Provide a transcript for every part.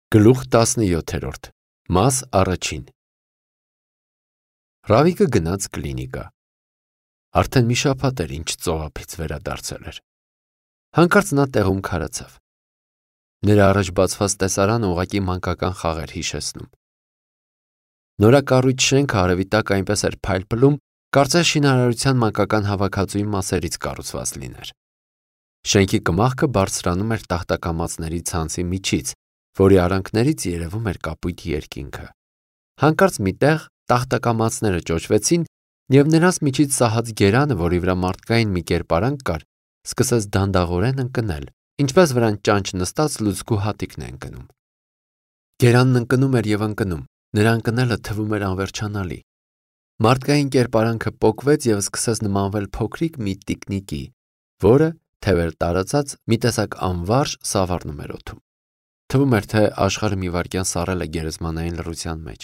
Գլուխ 17 Մաս առաջին Ռավիկը գնաց կլինիկա։ Արդեն մի շաբաթ էր, ինչ ծովափից վերադարձել էր։ Հանկարծ նա տեղում քարացավ։ Նրա առաջ բացված տեսարանը ուղղակի մանկական խաղ էր հիշեցնում։ Նորակառույց շենքը արևի տակ այնպես էր փայլփլում, կարծես շինարարության մանկական հավաքածուի մասերից կառուցված լիներ։ Շենքի կմախքը բարձրանում էր տախտակամածների ցանցի միջից, որի արանքներից երևում էր կապույտ երկինքը։ Հանկարծ մի տեղ տախտակամածները ճոճվեցին, և նրանց միջից սահած գերանը, որի վրա մարդկային մի կերպարանք կար, սկսեց դանդաղորեն ընկնել, ինչպես վրան ճանճ նստած լուցկու հատիկն է ընկնում։ Գերանն ընկնում էր և ընկնում, նրա ընկնելը թվում էր անվերջանալի։ Մարդկային կերպարանքը պոկվեց և սկսեց նմանվել փոքրիկ մի տիկնիկի, որը, թևեր տարածած, մի տեսակ անվարժ սավառնում էր օդում։ Թվում էր, թե աշխարհը մի վայրկյան սառել է գերեզմանային լռության մեջ։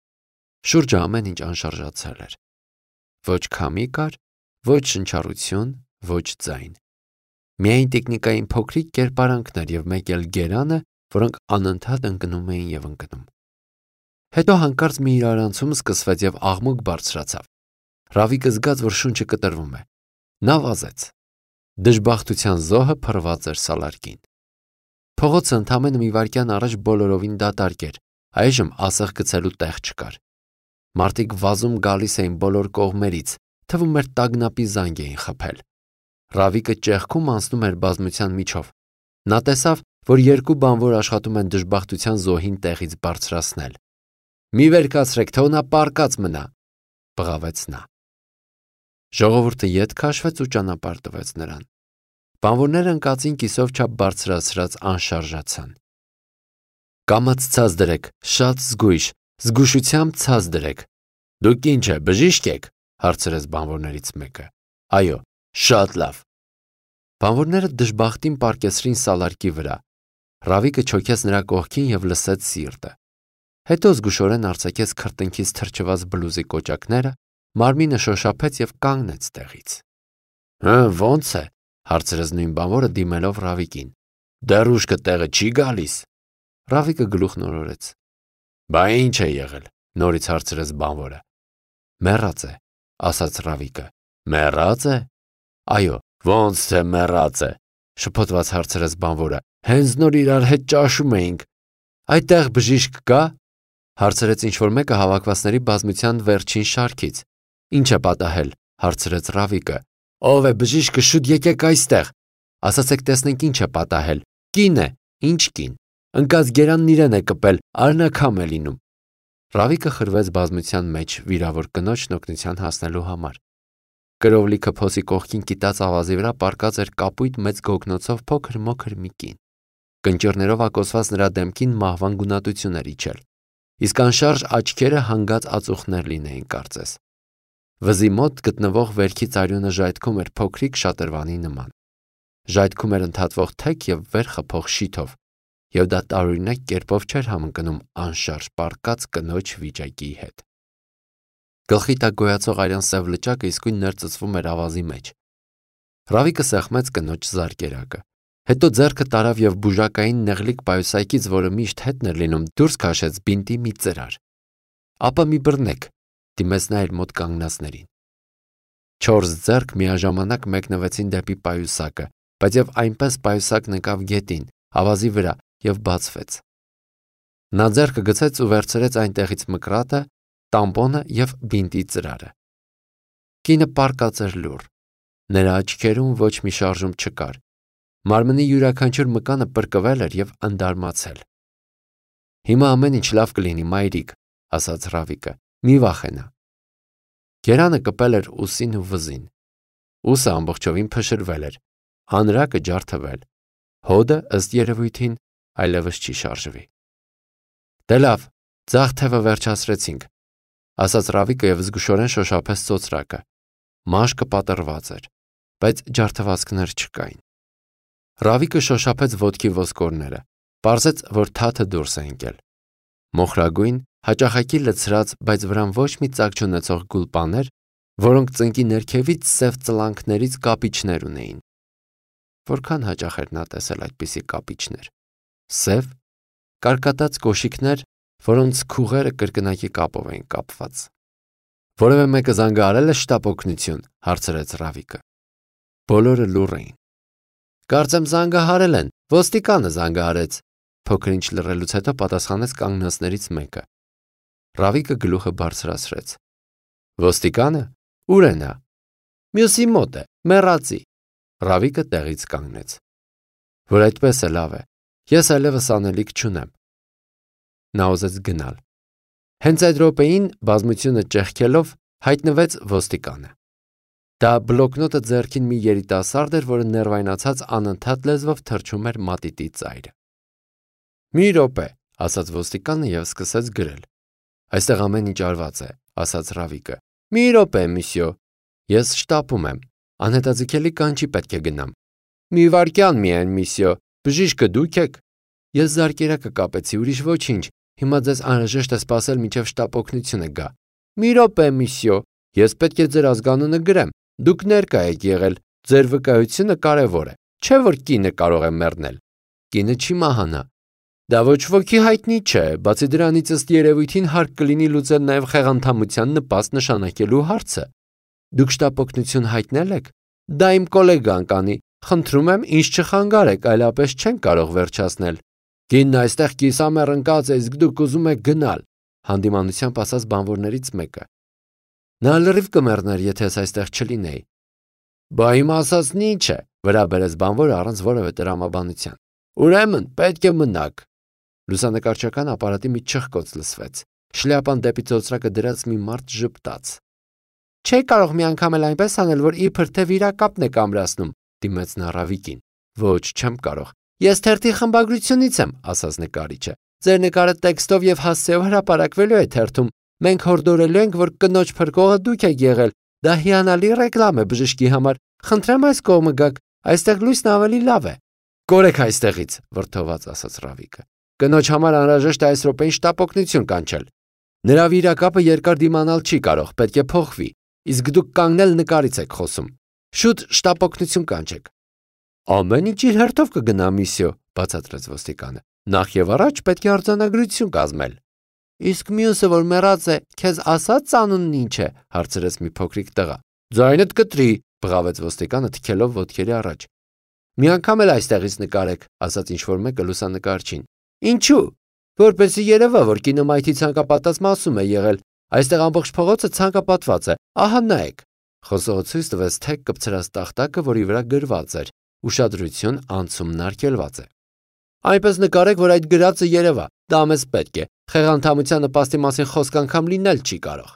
Շուրջը ամեն ինչ անշարժացել էր։ Ոչ քամի կար, ոչ շնչառություն, ոչ ձայն։ Միայն տիկնիկային փոքրիկ կերպարանքներ և մեկ էլ գերանը, որոնք անընդհատ ընկնում էին և ընկնում։ Հետո հանկարծ մի իրարանցում սկսվեց և աղմուկ բարձրացավ։ Ռավիկը զգաց, որ շունչը կտրվում է։ Նա վազեց։ Դժբախտության զոհը փռված էր սալարկին։ Փողոցը ընդամենը մի վայրկյան առաջ բոլորովին դատարկ էր, այժմ ասեղ գցելու տեղ չկար։ Մարդիկ վազում գալիս էին բոլոր կողմերից, թվում էր տագնապի զանգ էին խփել։ Ռավիկը ճեղքում անցնում էր բազմության միջով։ Նա տեսավ, որ երկու բանվոր աշխատում են դժբախտության զոհին տեղից բարձրացնել։ «Մի վերկացրեք, թող նա պառկած մնա», բղավեց նա։ Ժողովուրդը ետ քաշվեց ու ճանապարհ տվեց նրան։ Բանվորները ընկածին կիսով չափ բարձրացրած անշարժացան։ «Կամաց ցած դրեք, շատ զգույշ, զգուշությամբ ցած դրեք»։ «Դուք ինչ է, բժիշկ եք», հարցրեց բանվորներից մեկը։ «Այո, շատ լավ»։ Բանվորները դժբախտին պառկեցրին սալարկի վրա։ Ռավիկը չոքեց նրա կողքին և լսեց սիրտը։ Հետո զգուշորեն արձակեց քրտինքից թրջված բլուզի կոճակները, մարմինը շոշափեց և կանգնեց տեղից։ Ո՞նց է, հարցրեց նույն բանվորը դիմելով Ռավիկին։ Դեռ ուշքը տեղը չի գալիս։ Ռավիկը գլուխն օրորեց։ Բա ինչ է եղել, նորից հարցրեց բանվորը։ Մեռած է, ասաց Ռավիկը։ Մեռած է։ Այո, ո՞նց թե մեռած է, շփոթված հարցրեց բանվորը։ Հենց նոր իրար հետ ճաշում էինք։ Այդտեղ բժիշկ կա։ Հարցրեց ինչ-որ մեկը հավաքվածների բազմության վերջին շարքից։ Ինչ է պատահել, հարցրեց Ռավիկը։ Ով է բժիշկը, շուտ եկեք այստեղ։ Ասացեք տեսնենք ինչ է պատահել։ Կին է։ Ինչ կին։ Ընկած գերանն իրեն է կպել, արնաքամ է լինում։ Ռավիկը խրվեց բազմության մեջ վիրավոր կնոջն օգնության հասնելու համար։ Կրով լիքը փոսի կողքին կիտած ավազի վրա պառկած էր կապույտ մեծ գոգնոցով փոքր-մոքր մի կին։ Կնճիռներով ակոսված նրա դեմքին մահվան գունատություն էր իջել, իսկ անշարժ աչքերը հանգած ածուխներ լինեին կարծես։ Վզի մոտ գտնվող վերքի ծայրունը ժայթքում էր փոքրիկ շատրվանի նման։ Ժայթքում էր ընդհատվող թեք և վեր խփող շիթով, և դա տարօրինակ կերպով չէր համընկնում անշարժ պառկած կնոջ վիճակի հետ։ Գլխի տակ գոյացող արյան սև լճակը իսկույն ներծծվում էր ավազի մեջ։ Ռավիկը սեղմեց կնոջ զարկերակը։ Հետո ձեռքը տարավ և բուժակային նեղլիկ պայուսակից, որը միշտ հետն էր լինում, դուրս քաշեց բինտի մի ծրար։ Ապա մի բռնեք, դիմեց նա իր մոտ կանգնածներին։ 4 ձեռք միաժամանակ մեկնվեցին դեպի պայուսակը, բայց և այնպես պայուսակն ընկավ գետին, ավազի վրա և բացվեց։ Նա ձեռքը գցեց ու վերցրեց այնտեղից մկրատը, տամպոնը և բինտի ծրարը։ Կինը պառկած էր լուռ։ Նրա աչքերում ոչ մի շարժում չկար։ Մարմնի յուրաքանչյուր մկանը պրկվել էր և ընդարմացել։ Հիմա ամեն ինչ լավ կլինի, մայրիկ, ասաց Ռավիկը, մի վախենա։ Գերանը կպել էր ուսին ու վզին։ Ուսը ամբողջովին փշրվել էր, հանրակը ջարդվել։ Հոդը, ըստ երևույթին, այլևս չի շարժվի։ Դե լավ, ձախ թևը վերջացրեցինք, ասաց Ռավիկը և զգուշորեն շոշափեց ծոծրակը։ Մաշկը պատռված էր, բայց ջարդվածքներ չկային։ Ռավիկը շոշափեց ոտքի ոսկորները, պարզեց, որ թաթը դուրս է ընկել։ Մոխրագույն, հաճախակի լցրած, բայց վրան ոչ մի ծակ չունեցող գուլպաներ, որոնք ծնկի ներքևից սև ծլանքներից կապիչներ ունեին։ Որքան հաճախ էր նա տեսել այդպիսի կապիչներ։ Սև, կարկատած կոշիկներ, որոնց քուղերը կրկնակի կապով էին կապված։ Որևէ մեկը զանգահարել է շտապ օգնություն, հարցրեց Ռավիկը։ Բոլորը լուռ էին։ Կարծեմ զանգահարել են, ոստիկանը զանգահարեց, փոքր-ինչ լռելուց հետո պատասխանեց կանգնածներից մեկը։ Ռավիկը գլուխը բարձրացրեց։ Ոստիկանը, ուր է նա։ Մյուսի մոտ է, մեռածի։ Ռավիկը տեղից կանգնեց։ Որ այդպես է լավ է, ես այլևս անելիք չունեմ։ Նա ուզեց գնալ։ Հենց այդ րոպեին բազմությունը ճեղքելով հայտնվեց ոստիկանը։ Դա բլոկնոտը ձեռքին մի երիտասարդ էր, որը ներվայնացած անընդհատ լեզվով թռչում էր մատիտի ծայրը։ Մի րոպե, ասաց ոստիկանը և սկսեց գրել։ Այստեղ ամեն ինչ արված է, ասաց Ռավիկը։ Մի րոպե, միսյո։ Ես շտապում եմ։ Անհետաձգելի կանչի պետք է գնամ։ Մի վայրկյան միայն, միսյո։ Բժիշկը դուք եք։ Ես զարկերակը կապեցի, ուրիշ ոչինչ։ Հիմա ձեզ անհրաժեշտ է սպասել մինչև շտապ օգնությունը գա։ Մի րոպե, միսյո։ Ես պետք է ձեր ազգանունը գրեմ։ Դուք ներկա եք եղել։ Ձեր վկայությունը կարևոր է։ Չէ՞ որ կինը կարող է մեռնել։ Կինը չի մահանա։ Դա ոչ ոքի հայտնի չէ, բացի դրանից ըստ երևույթին հարկ կլինի լուծել նաև խեղանթամության նպաստ նշանակելու հարցը։ Դուք շտապ օգնություն հայտնել եք։ Դա իմ կոլեգան կանի։ Խնդրում եմ, ինձ չխանգարեք, այլապես չենք կարող վերջացնել։ Կինն այստեղ կիսամեռ ընկած է, իսկ դուք ուզում եք գնալ, հանդիմանությամբ ասաց բանվորներից մեկը։ Նա լրիվ կմեռներ, եթե ես այստեղ չլինեի։ Բա իմ ասածն ինչ է, վրա բերեց բանվորը առանց որևէ տրամաբանության։ Ուրեմն պետք է մնաք։ Լուսանկարչական ապարատի մի չխկոց լսվեց։ Շլյապան դեպի ծոծրակը դրած մի մարդ ժպտաց։ Չէ կարող մի անգամ էլ այնպես անել, որ իբր թե վիրակապն եք ամրացնում, դիմեց նա Ռավիկին։ Ոչ, չեմ կարող։ Ես թերթի խմբագրությունից եմ, ասաց նկարիչը։ Ձեր նկարը տեքստով եւ հասցեով հրապարակվելու է թերթում։ Մենք հորդորելու ենք, որ կնոջ փրկողը դուք եք եղել։ Դա հիանալի ռեկլամ է բժշկի համար։ Խնդրեմ այս կողմը գաք, այստեղ լույսն ավելի լավ է։ Կորեք այստեղից, վրդոված ասաց Ռավիկը։ Կնոջ համար անհրաժեշտ է այս րոպեին շտապ օգնություն կանչել։ Նրա վիրակապը երկար դիմանալ չի կարող, պետք է փոխվի։ Իսկ դուք կանգնել նկարից եք խոսում։ Շուտ շտապ օգնություն կանչեք։ Ամեն ինչ իր հերթով կգնա, միսյո, բացատրեց ոստիկանը։ Նախ եւ առաջ պետք է արձանագրություն կազմել։ Իսկ մյուսը, որ մեռած է, քեզ ասաց անունն ինչ է, հարցրեց մի փոքրիկ տղա։ Ձայնդ կտրի, բղավեց ոստիկանը թքելով ոտքերի առաջ։ Մի անգամ էլ այստեղից նկարեք, ասաց ինչ-որ մեկը լուսանկարչին։ Ինչու՞։ Որպեսզի երևա, որ կինը մայթի ցանկապատած մասում է եղել։ Այստեղ ամբողջ փողոցը ցանկապատված է։ Ահա նայեք։ Խոսողը ցույց տվեց թեք կպցրած տախտակը, որի վրա գրված էր. Ուշադրություն, անցումն արգելված է։ Այնպես նկարեք, որ այդ գրածը երևա։ Դա մեզ պետք է։ Խեղանթամության նպաստի մասին խոսք անգամ լինել չի կարող։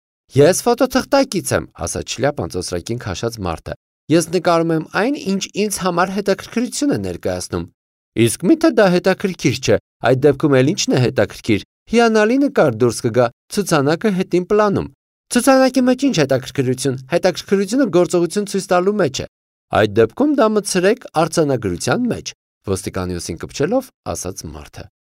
Ես ֆոտոթղթակից եմ, ասաց շլյապան ծոծրակին քաշած մարդը։ Ես նկարում եմ այն, ինչ ինձ համար հետաքրքրություն է ներկայացնում։ Իսկ միթե դա հետաքրքիր չէ, այդ դեպքում էլ ինչն է հետաքրքիր։ Հիանալի նկար դուրս կգա, ցուցանակը հետին պլանում։ Ցուցանակի մեջ ինչ հետաքրքրություն։ Հետաքրքրությունը գործողություն ցույց տալու մեջ է։ Այդ դեպքում դա մտցրեք արձանագրության մեջ, ոստիկանի ուսին կպչելով, ասաց մարդը։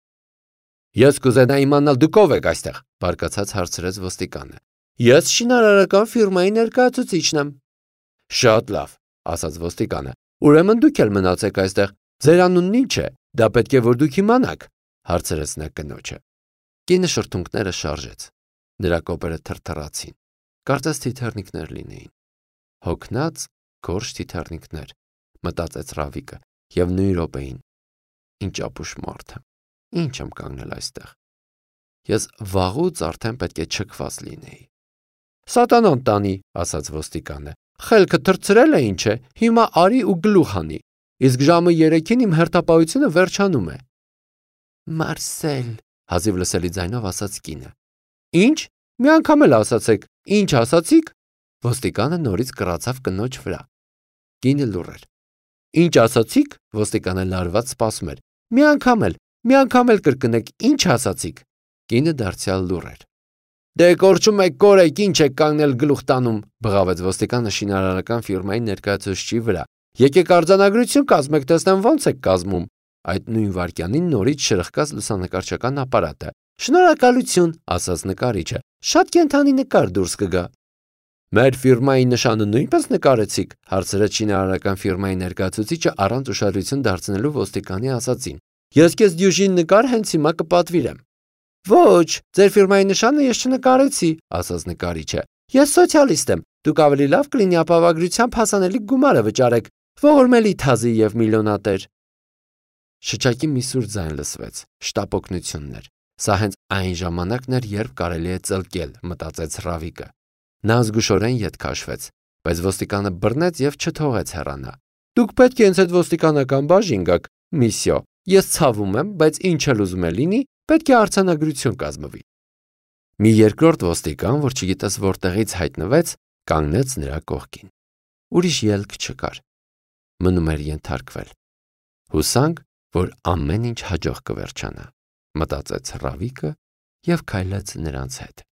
Ես կուզենայի իմանալ դուք ով եք այստեղ, բարկացած հարցրեց ոստիկանը։ Ես շինարարական ֆիրմայի ներկայացուցիչն եմ։ Շատ լավ, ասաց ոստիկանը։ Ուրեմն դուք էլ մնացեք այստեղ։ Ձեր անունն ինչ է։ Դա պետք է որ դուք իմանաք, հարցրեց նա կնոջը։ Կինը շրթունքները շարժեց։ Նրա կոպերը թրթռացին։ Կարծես թիթեռնիկներ լինեին։ Հոգնած գորշ թիթեռնիկներ, մտածեց Ռավիկը, եւ նույն րոպեին։ Ինչ ապուշ մարդ եմ։ Ինչ եմ կանգնել այստեղ։ Ես վաղուց արդեն պետք է չքված լինեի։ Սատանան տանի, ասաց ոստիկանը։ Խելքը թրծրել է ինչ է, հիմա արի ու գլուխ հանի։ Իսկ ժամը 3-ին իմ հերթապահությունը վերջանում է։ Մարսել, հազիվ լսելի ձայնով ասաց կինը։ Ինչ։ Մի անգամ էլ ասացեք։ Ինչ ասացիք։ Ոստիկանը նորից կռացավ կնոջ վրա։ Կինը լուռ էր։ Ինչ ասացիք։ Ոստիկանը լարված սպասում էր։ Մի անգամ էլ կրկնեք։ Ինչ ասացիք։ Կինը դարձյալ լուռ էր։ Դե կորչում եք կորեք, ինչ եք կանգնել գլուխ տանում, բղավեց ոստիկանը շինարարական ֆիրմայի ներկայացուցչի վրա։ Եկեք արձանագրություն կազմեք, տեսնեմ ոնց եք կազմում։ Այդ նույն վայրկյանին նորից շրխկաց լուսանկարչական ապարատը։ Շնորհակալություն, ասաց նկարիչը։ Շատ կենթանի նկար դուրս կգա։ Մեր ֆիրմայի նշանը նույնպես նկարեցիք, հարցրեց շինարարական ֆիրմայի ներկայացուցիչը առանց ուշադրություն դարձնելու ոստիկանի ասածին։ Ես քեզ դյուժին նկար հենց հիմա կպատվիրեմ։ Ոչ, ձեր ֆիրմայի նշանը ես չնկարեցի, ասաց նկարիչը։ Ես սոցիալիստ եմ, դուք ավելի լավ կլինի ապավագրությամբ հասանելի գումարը վճարեք, ողորմելի թազի եւ միլիոնատեր։ Շչակի մի սուր ձայն լսվեց, շտապօգնություններ։ Սա հենց այն ժամանակն էր, երբ կարելի է ծլկել, մտածեց Ռավիկը։ Նա զգուշորեն ետ քաշվեց, բայց ոստիկանը բռնեց եւ չթողեց հեռանա։ Դուք պետք է ինձ հետ ոստիկանական բաժին գաք, միսիո։ Ես ցավում եմ, բայց ինչ էլ ուզում է լինի, պետք է արձանագրություն կազմվի։ Մի երկրորդ ոստիկան, որ չգիտես որտեղից հայտնվեց, կանգնեց նրա կողքին։ Ուրիշ ելք չկար։ Մնում էր ենթարկվել։ Հուսանք, որ ամեն ինչ հաջող կվերջանա, մտածեց Ռավիկը եւ քայլեց նրանց հետ։